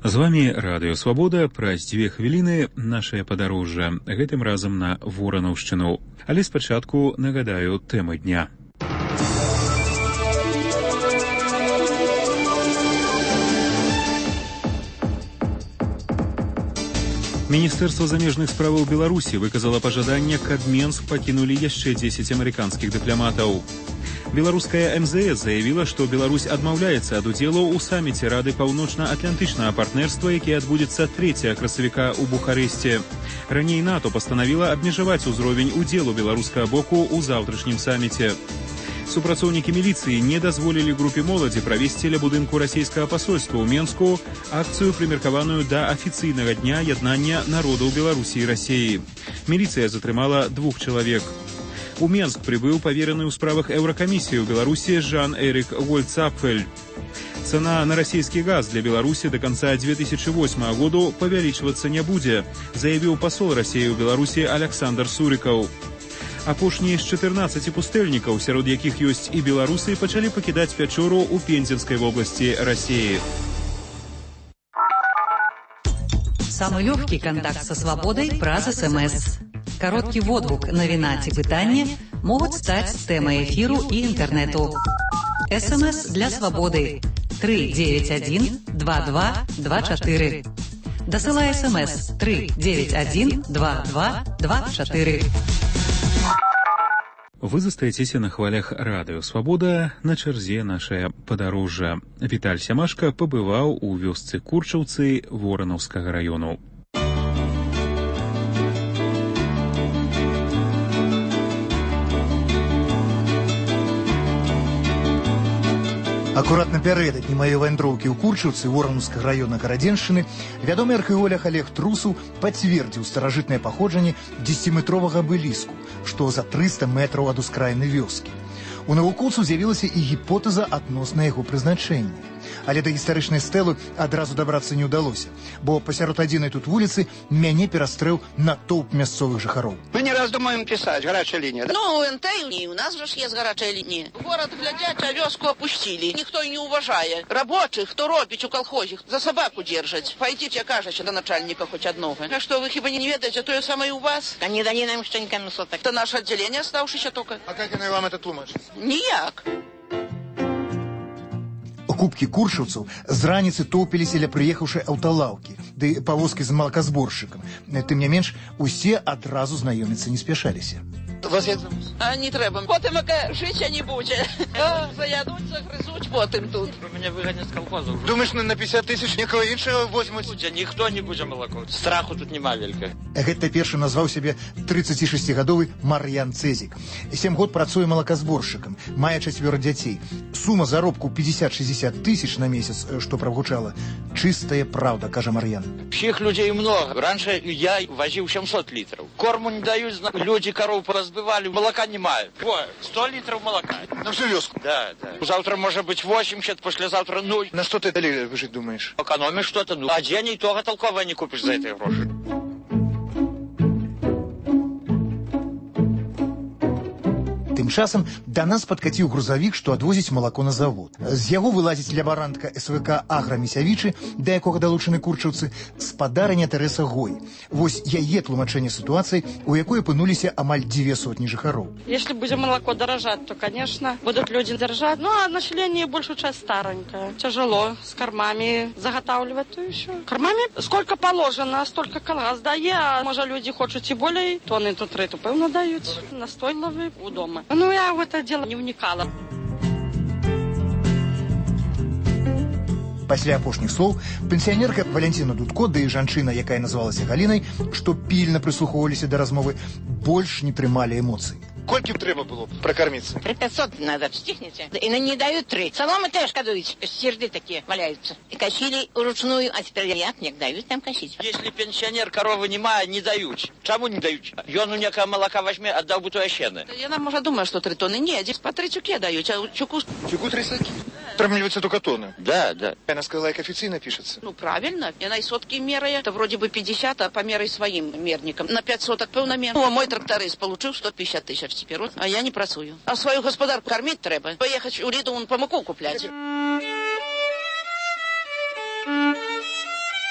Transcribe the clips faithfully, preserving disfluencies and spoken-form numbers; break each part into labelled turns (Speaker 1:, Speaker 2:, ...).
Speaker 1: З вами Радыё Свабода. Праз дзве хвіліны нашае падарожжа, гэтым разам на Воранаўшчыну. Але спачатку нагадаю тэмы дня. Міністэрства замежных справаў Беларусі выказала пажаданне, каб Менск пакінулі яшчэ дзесяць амерыканскіх дыпламатаў. Беларуская эм зэ эс заявіла, што Беларусь адмаўляецца ад удзелу ў саміце Рады паўночна-атлантычнага партнерства, які адбудзецца трэцяга красавіка ў Бухарэсце. Раней НАТО пастанавіла абмежаваць узровень удзелу беларускага боку ў заўтрашнім саміце. Супрацоўнікі міліцыі не дазволілі групе моладзі правесці ля будынку расійскага пасольства ў Менску акцыю, прымеркаваную да афіцыйнага дня яднання народаў Беларусі і Расіі. Міліцыя затрымала двух чалавек. У Менск прибыў павераны ў справах Еўракамісіі ў Беларусі Жан-Эрик Гольцапфель. Цана на расійскі газ для Беларусі до конца две тысячи восьмого году павялічвацца не будзе, заявіў пасол Расіі ў Беларусі Александр Сурикаў. Апошнія з чатырнаццаці пустэльнікаў, сярод якіх ёсць і беларусы, пачалі пакідаць Пячору ў Пензенскай вобласці Расіі.
Speaker 2: Самый легкий контакт со свободой праз СМС. Короткий водгук, навіна ці пытанне могуць стаць тэмай эфіру і інтэрнэту. СМС для свободы три девять один два два два четыре. Дасылай СМС три девять один два два два четыре.
Speaker 1: Вы застаецеся на хвалях Радыё Свабода, на чарзе нашае падарожжа. Віталь Сямашка пабываў у вёсцы Курчаўцы Воранаўскага раёну.
Speaker 3: Акурат напярэдадні маёй вандроўкі ў Курчаўцы Воранаўскага раёна Гарадзеншчыны вядомы археолог Олег Трусаў пацвердзіў старажытнае паходжанне дзесяціметровага абеліску, што за трыста метраў ад ускраіны вёскі. У навукоўцаў з'явілася і гіпотэза адносна яго прызначэння. Але да гістарычнай стэлы адразу дабрацца не ўдалося, бо пасярод адзінай тут вуліцы мяне перастрэў натоўп мясцовых жыхароў.
Speaker 4: Мы не раздумаем писать, горячая линия. Да?
Speaker 5: Ну, у эн тэ у нас же есть горячая линия. Город глядят, а вёску опустили. Никто и не уважает. Рабочих, кто робить у колхозих, за собаку держать. Пойдите, кажете, до начальника хоть одного. А что, вы хиба не ведаете, то и самое у вас?
Speaker 6: А не дали нам что-нибудь соток.
Speaker 5: Это наше отделение, оставшееся только.
Speaker 4: А как она вам это тлумачит?
Speaker 5: Нияк.
Speaker 3: Кубкі куршаўцаў з раніцы тоўпіліся ля прыехаўшай аўталаўкі, ды павозкі з малаказборшчыкам. Тым не менш, усе адразу знаёміцца не спяшаліся.
Speaker 4: Вас я...
Speaker 5: А не треба. Потім яке життя не буде. Заядуть, загризуть потім тут.
Speaker 7: Меня выгонят с колхоза.
Speaker 4: Думаешь, на пятьдесят тысяч никого іншого возьмут?
Speaker 7: Никто не будет молоко. Страху тут нема велька.
Speaker 3: Гэта першы назваў сябе трыццацішасцігадовы Мар'ян Цэзік. Сем год працуе малаказборшчыкам, мае чацвёра дзяцей. Сума заробку пятьдесят-шестьдесят тысяч на месяц, што прагучала. Чистая правда, кажа Мар'ян.
Speaker 7: Всех людей много. Раньше я возил семьсот литров. Корму не дают, люди коров поразбивали, молока не мают. Ой, сто литров молока.
Speaker 4: На всю вёску?
Speaker 7: Да, да. Завтра может быть восемьдесят, послезавтра нуль.
Speaker 4: На что ты дали жить, думаешь?
Speaker 7: Экономишь что-то, ну, а денег того толкового не купишь за эти гроши.
Speaker 3: Тым часам да нас падкаціў грузавік, што адвозіць малако на завод. З яго вылазіць лябарантка эс вэ ка «Агра Місявічы», да якога далучаны курчаўцы, спадарыня Тэрэса Гой. Вось яе тлумачэнне сітуацыі, у якой апынуліся амаль дзве сотні жыхароў.
Speaker 8: Если будет молоко дорожать, то, конечно, будут люди дорожать. Ну, а население большую часть старенькое. Тяжело с кормами заготавливать, то еще. Кормами сколько положено, столько колгас дає, а може люди хочуть і более тонни, то три, то певно дають. Настойливі у дома. Ну, я в это дело не вникала.
Speaker 3: Пасля апошніх слоў пенсіянерка Валянціна Дудко, да і жанчына, якая называлася Галінай, што пільна прыслухоўваліся да размовы, больш не трымалі эмоцый.
Speaker 4: Колькі б трэба было прокормиться?
Speaker 6: Три пятьсот надо, стихните. И не дают три. Соломы тоже кадуют. Серды такие валяются. И косили вручную, а теперь як не дают там косить.
Speaker 7: Если пенсионер коровы не має, не дають. Чому не дають? Ён у некого молока возьме, отдав бы той ощены.
Speaker 5: Я нам уже думаю, что три тонны. Нет, здесь по три чуке дают, а чуку...
Speaker 4: Чуку три саки. Травмливаются только тонны.
Speaker 7: Да, да.
Speaker 4: Она сказала, как официально пишется.
Speaker 5: Ну, правильно. И на сотки меряя. Это вроде бы пятьдесят, а померяй своим мерником. На пять соток певно мер. Ну, а мой тракторист получил сто пятьдесят тысяч теперь. Вот, а я не працую. А свою господарку кормить треба. Поехать у Лиду, он по муку куплять.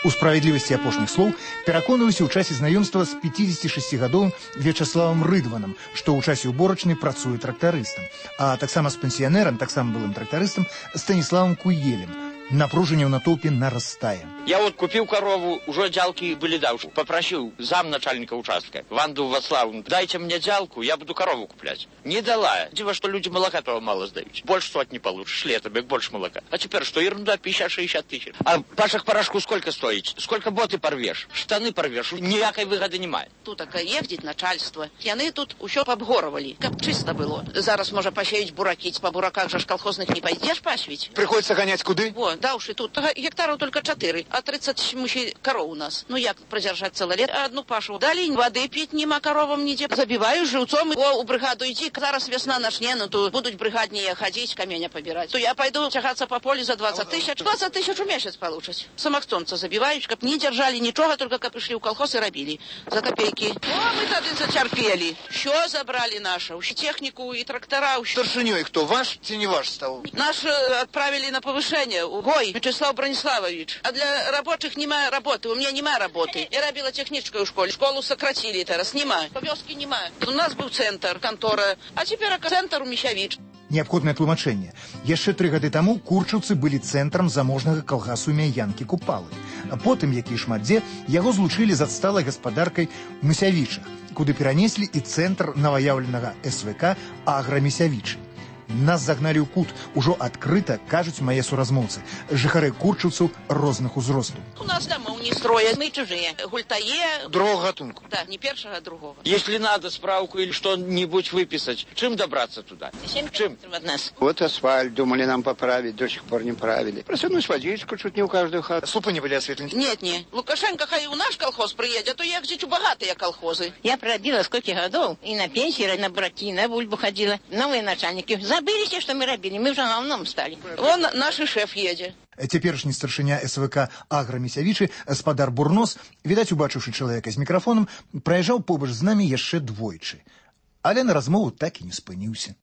Speaker 3: У справядлівасці апошніх слоў пераконваюся ў часе знаёмства з пяцідзесятышасцігадовым Вячаславам Рыдванам, што ў часе уборачнай працуе трактарыстам, а таксама з пенсіянерам, таксама былым трактарыстам Станіславам Куелем. Напружанне ў натоўпе нарастае.
Speaker 7: Я вот купил корову, уже дзялки были дальше. Попросил зам начальника участка, Ванду Ваславовну, дайте мне дзялку, я буду корову куплять. Не дала. Диво, что люди молока того мало сдают. Больше сотни получишь, лето, больше молока. А теперь что, ерунда, пятьдесят-шестьдесят тысяч. А пашах порошку сколько стоит? Сколько боты порвешь? Штаны порвешь? Ніякой выгоды немає.
Speaker 5: Тут таке ездить начальство. Яны тут усё побгоровали, как чисто было. Зараз можно посеять бураки, по бураках же ж колхозных не пойдешь пасвить.
Speaker 4: Приходится гонять куды?
Speaker 5: Вот, да уж и тут гектаров только четыре, а тридцать мужчин коров у нас. Ну як продержать целое лет, а одну пашу. Дали воды пить нема коровам нигде. Забиваю живцом, о, у бригаду идти, зараз весна начне, ну то будут бригаднее ходить, каменя побирать. То я пойду тягаться по полю за двадцать тысяч, двадцать тысяч в месяц получить. Самоктонца забиваю, чтоб не держали ничего, только как пришли в колхоз и робили. За копейки. О, мы тогда затерпели. Что забрали нашу? Технику и трактора.
Speaker 4: Старшиней кто, ваш или не ваш стал?
Speaker 5: Наш отправили на повышение. Гой Вячеслав Брониславович. А для рабочих нема работы. У меня нема работы. Я робила техническую школу. Школу сократили teraz. Нема. Повёски нема. У нас был центр, контора. А теперь центр у Мищавич.
Speaker 3: Неабходнае тлумачэнне. Яшчэ тры гады таму курчаўцы былі цэнтрам заможнага калгасу імя Янкі Купалы. А потым, як і шмат дзе, яго злучылі з адсталай гаспадаркай Місявічах, куды перанеслі і цэнтр новаяўленага эс вэ ка Аграмісявічы. Нас загналі ў кут, ужо адкрыта, кажуць мае суразмоўцы, жыхары курчаўцаў розных узростаў.
Speaker 5: У нас домов не строят, мы чужие. Гультае...
Speaker 4: Другого гатунку.
Speaker 5: Да, не первого, а другого.
Speaker 7: Если надо справку или что-нибудь выписать, чем добраться туда? Чем?
Speaker 5: От нас.
Speaker 9: Вот асфальт думали нам поправить, до сих пор не правили. Просунуть водичку чуть не у каждую хату.
Speaker 4: Слупы не были осветлены?
Speaker 5: Нет, не. Лукашенко хай у наш колхоз приедет, а то ехать у богатые колхозы.
Speaker 6: Я пробила сколько годов, и на пенсии, и на браки, на бульбу ходила. Новые начальники. Забыли все, что мы робили, мы уже говном стали.
Speaker 5: Вон наш шеф едет.
Speaker 3: Цяперашні старшыня эс вэ ка Аграмісявічы, спадар Бурнос, відаць, убачыўшы чалавека з мікрафонам, праязджаў побач з намі яшчэ двойчы. Але на размову так і не спыніўся.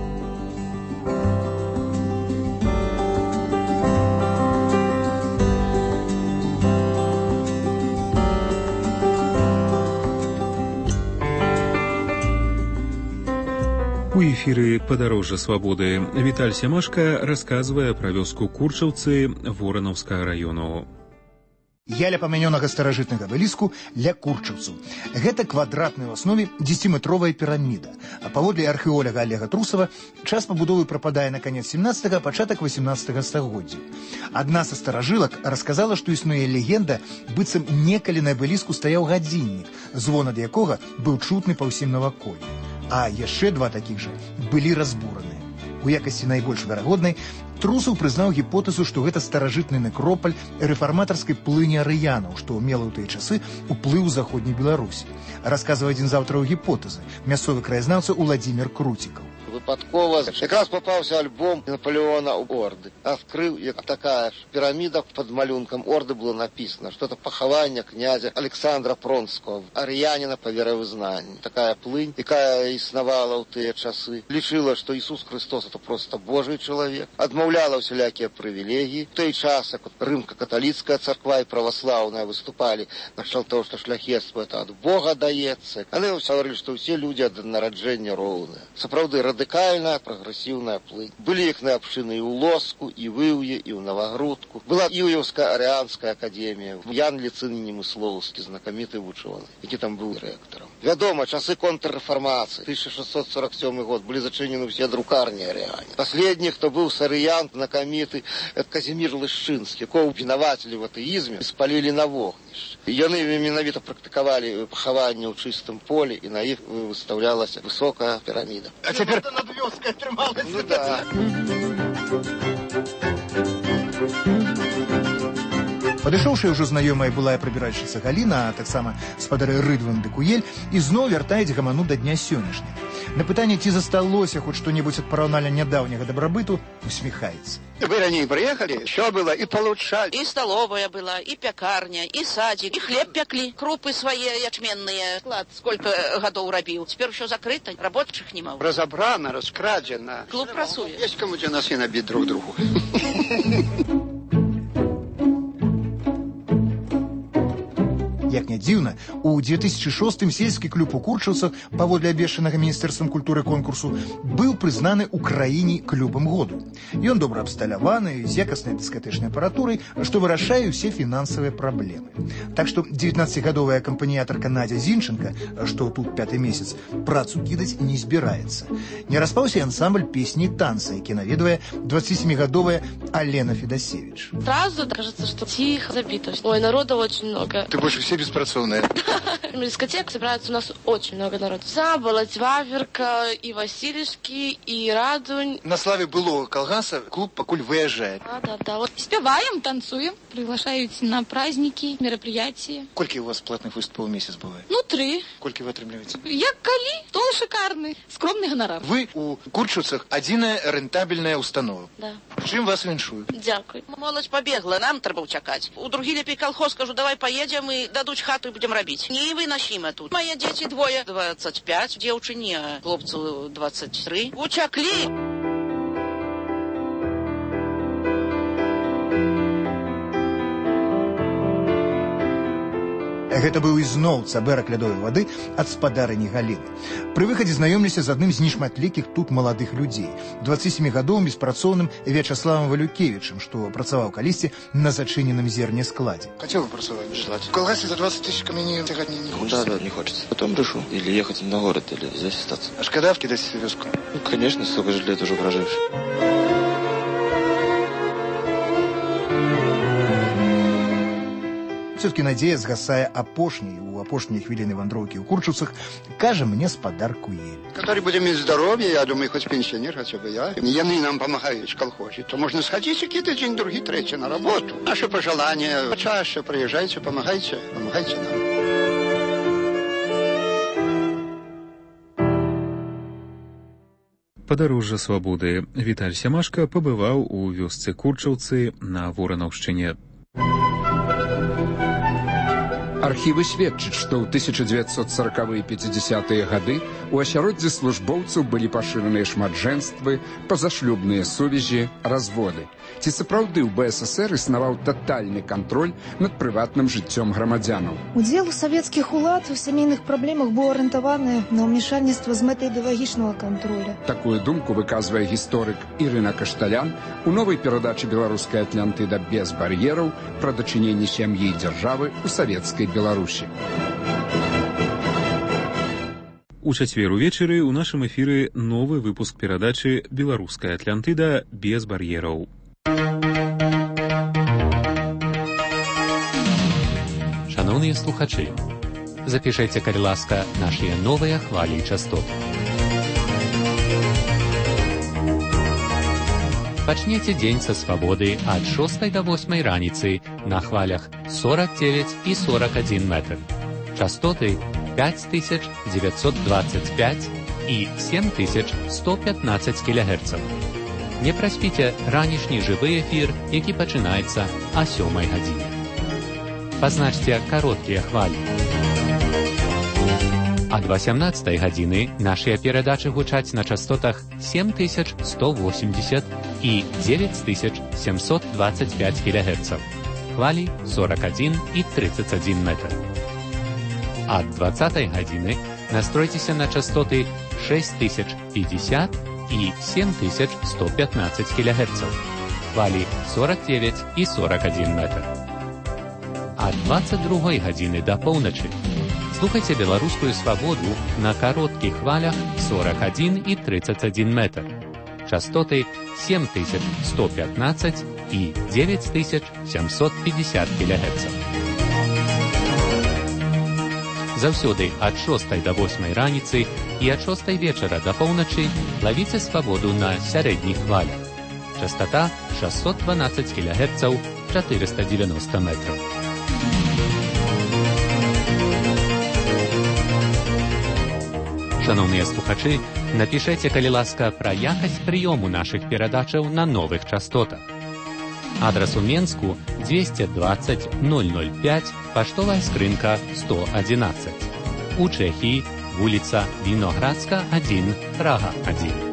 Speaker 1: У эфіры «Падарожжа свабоды» Віталь Сямашка расказвае пра вёску Курчаўцы Воранаўскага раёну.
Speaker 3: Я ля памянёнага старажытнага абеліску ля курчаўцаў. Гэта квадратная ў аснове дзесяціметровая піраміда. А паводле археолага Олега Трусова, час пабудовы прападае на канец семнаццатага, пачатак васемнаццатага стагоддзя. Адна са старажылак расказала, што існуе легенда, быццам некалі на абеліску стаяў гадзіннік, звон ад якога быў чутны па ўсім наваколлі. А яшчэ два такіх жа былі разбураныя. У якасці найбольш верагоднай Трусаў прызнаў гіпотэзу, што гэта старажытны некропаль рэфарматарскай плыні арыянаў, што мела ў тыя часы ўплыў у заходняй Беларусі. Расказвае адзін з аўтараў гіпотэзы, мясцовы краязнаўца Уладзімір Круцікаў.
Speaker 9: Выпадково якраз попался альбом Наполеона Орды. Открыл, и такая пирамида под малюнком Орды было написано. Что-то похование князя Александра Пронского, арьянина по вероизнанию. Такая плынь, якая иснавала у те часы. Лечила, что Иисус Христос это просто Божий человек. Отмовляла всякие привилегии. В той час, как римско-католическая церква и православная выступали насчет того, что шляхетство это от Бога дается. Они говорили, что все люди от народжения ровные. Соправды радикальная, прогрессивная плынь. Были их на общины и у Лоску, и в Ивье, и в Новогрудку. Была Ивьевская арианская академия. Ян Лицин Немысловский, знакомитый ученый, який там был ректором. Ведомо, часы контрреформации, тысяча шестьсот сорок седьмой год, были зачинены все друкарни ариане. Последний, кто был сариян, знакомитый, это Казимир Лышинский, кого винователи в атеизме, спалили на вогнище. И они именовито практиковали похование в чистом поле, и на их выставлялась высокая пирамида.
Speaker 4: А теперь над вёской трималась.
Speaker 9: Ну да.
Speaker 3: Падышоўшая ўжо знаёмая былая прыбіральшыца Галіна, а таксама спадары Рыдван ды Куель, ізноў вяртаюць гаману да дня сённяшняга. На пытанне, ці засталося хоць што-небудзь ад параўнальна нядаўняга дабрабыту, усміхаецца.
Speaker 9: Вы ранее приехали, все было и получали.
Speaker 5: И столовая была, и пекарня, и садик, и хлеб пекли, крупы свои ячменные. Склад сколько годов робил. Теперь все закрыто, рабочих нема.
Speaker 9: Разобрано, раскрадено.
Speaker 5: Клуб працует.
Speaker 9: Есть кому где носы набить друг другу.
Speaker 3: дзіўна, у две тысячи шостым сельскі клуб у Курчаўцах, паводле абвешчанага міністэрствам культуры конкурсу, быў прызнаны ў краіне клубам году. Ён добра абсталяваны, з якаснай дыскатэчнай апаратурай, што вырашае ўсе фінансавыя праблемы. Так што дзевятнаццацігадовая акампаніятарка Надзя Зінченка, што тут пяты месяц, працу кідаць не збіраецца. Не распаўся ансамбль песні і танца, які наведвае двадцатисемигодовая Алена Федосевич.
Speaker 10: Сразу кажется, что тихо, забито. Ой, народа очень много.
Speaker 4: Ты больше все беспрацовные.
Speaker 10: На дискотеку собирается у нас очень много народу. Заболоть, Ваверка, и Васильевский, и Радунь.
Speaker 4: На славе былого колгаса клуб покуль выезжает.
Speaker 10: Да, да, да. Вот.
Speaker 11: Спеваем, танцуем, приглашают на праздники, мероприятия.
Speaker 4: Сколько у вас платных выступов в месяц бывает?
Speaker 10: Ну, три.
Speaker 4: Сколько вы отрабатываете?
Speaker 11: Я кали, то шикарный, скромный гонорар.
Speaker 4: Вы у Курчаўцах адзіная рентабельная установа.
Speaker 10: Да.
Speaker 4: Чым вас віншую?
Speaker 10: Дякую.
Speaker 5: Моладзь побегла, нам трэба ўцякаць. У другі лепей колхоз, кажу, давай поедем и дадуць хату и будем робить. Не выносимо тут. Мои дети двое, двадцать пять, девчине, хлопцу двадцать три. Учакли.
Speaker 3: Гэта быў ізноў цабэрак лядовай вады ад спадарыні Галіны. Пры выхадзе знаёмлюся з адным з нешматлікіх тут маладых людзей, дваццацісемігадовым беспрацоўным Вячаславам Валюкевічам, што працаваў калісьці на зачыненым зернескладзе.
Speaker 4: Хотел бы працаваць, желательно. В колгасе за двадцать тысяч каменей тягать не, не хочется.
Speaker 12: Да, да, не хочется. Потом решу. Или ехать на город, или здесь остаться.
Speaker 4: А шкода вкидать в вёску?
Speaker 12: Ну, конечно, столько же лет уже проживший.
Speaker 3: Все-таки надзея згасае апошняй у апошнія хвіліны вандроўкі ў Курчаўцах, кажа мне спадар Куель.
Speaker 13: Который будет иметь здоровье, я думаю, хоть пенсионер, хотя бы я. Яны нам помогают в колхозе. То можно сходить и какие-то день, другие, третий на работу. Наши пожелания. Почаще приезжайте, помогайте, помогайте нам.
Speaker 1: Падарожжа свабоды. Віталь Сямашка пабываў у вёсцы Курчаўцы на Воранаўшчыне.
Speaker 14: Архівы сведчаць, што ў тысяча дзевяцьсот сорокавыя і пяцідзясятыя гады у асяроддзі службоўцаў былі пашыраныя шматжэнствы, пазашлюбныя сувязі, разводы. Ці сапраўды ў бэ эс эсэр існаваў татальны кантроль над прыватным жыццём грамадзянаў?
Speaker 15: Удзел савецкіх улад у сямейных праблемах быў арыентаваны на ўмешальніцтва з мэтай ідэалагічнага кантроля.
Speaker 14: Такую думку выказвае гісторык Ірына Кашталян у новай перадачы «Беларуская Атлантыда без бар'ераў» пра дачыненне сям'і і дзяржавы ў савецкай Беларусі.
Speaker 1: У чацвер увечары ў нашым эфіры новы выпуск перадачы «Беларуская Атлантыда без бар'ераў».
Speaker 16: Шановныя слухачы, запішайце, калі ласка, нашыя новыя хвалі і частоты. Пачнеце дзень са свабоды ад шостай да восьмай раніцы на хвалях сорок девять і сорок один метр. Частоты пять тысяч девятьсот двадцать пять і семь тысяч сто пятнадцать кілогерцаў. Не праспіце ранішні жывы эфір, які пачынаецца а сёмай гадзіне. Пазначце кароткія хвалі. Ад васямнаццатай гадзіны нашыя перадачы гучаць на частотах семь тысяч сто восемьдесят і девять тысяч семьсот двадцать пять кілогерцаў. Хвалі сорок один і тридцать один метр. Ад двадцатай гадзіны настройцеся на частоты шесть тысяч пятьдесят і семь тысяч сто пятнадцать кілогерцаў. Хвалі сорок девять і сорок один метр. Ад двадцать другой гадзіны да поўначы слухайце беларускую свабоду на кароткіх хвалях сорок один і тридцать один метр. Частоты семь тысяч сто пятнадцать і девять тысяч семьсот пятьдесят кілогерцаў. Заўсёды ад шостай да восьмай раніцы і ад шостай вечара да поўначы лавіце свабоду на сярэдніх хвалях. Частота шестьсот двенадцать кілогерцаў, четыреста девяносто метров. Шановныя слухачы, напішайце, калі ласка, пра якасць прыёму нашых перадачаў на новых частотах. Адрас у Менску двести двадцать ноль ноль пять, паштовая скрынка сто одиннадцать. У Чэхіі вуліца Віноградска один, Прага один.